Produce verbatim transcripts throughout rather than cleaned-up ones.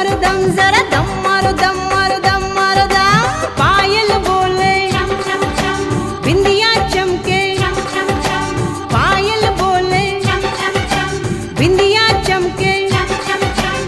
मारो दम, जरा दम मारो दम मारो दम मारो दम। पायल बोले चम चम चम, बिंदिया चमके, चम चम चम, पायल बोले चम चम चम, बिंदिया चमके। चम चम चम।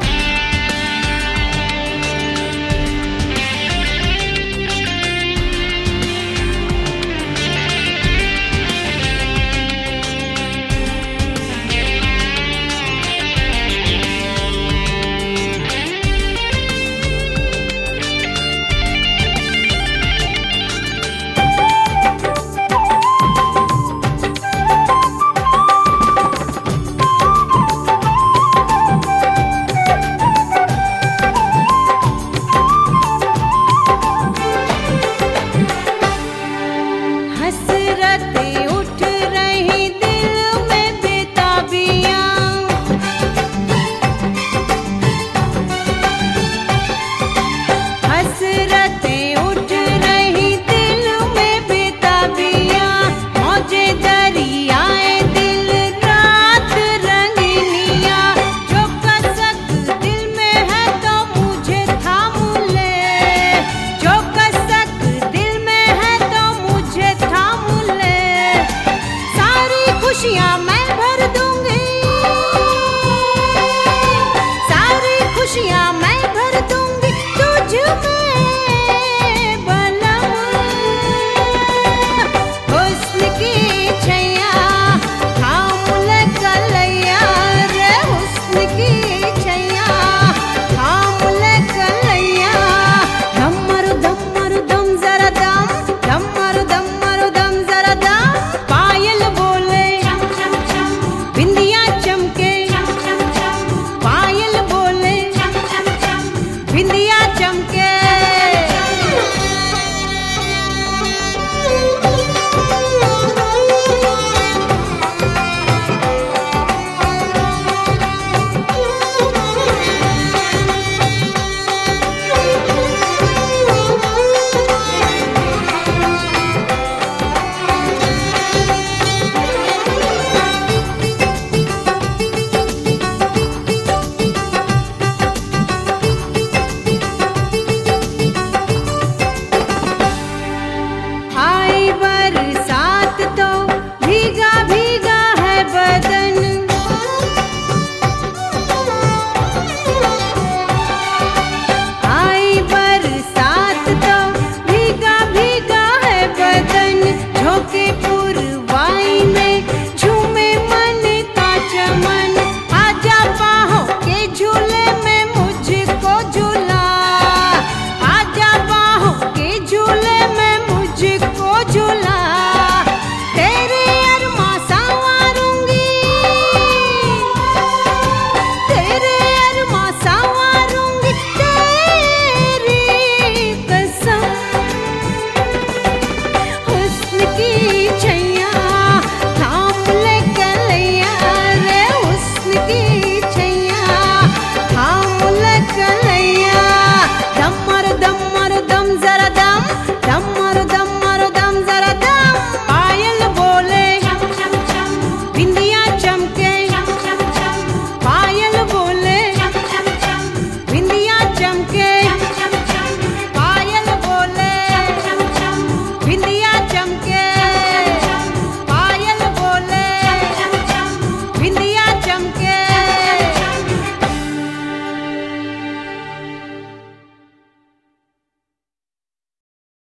हसरतें उठ रही दिल में बेताबियां, हसरतें उठ रही दिल में बेताबियां। मौजे दरियाए दिल रात रंगीनियां, जो कसक दिल में है तो मुझे थाम ले, जो कसक दिल में है तो मुझे थाम ले। सारी खुशियां मैं भर दूंगी, सारी खुशियां मैं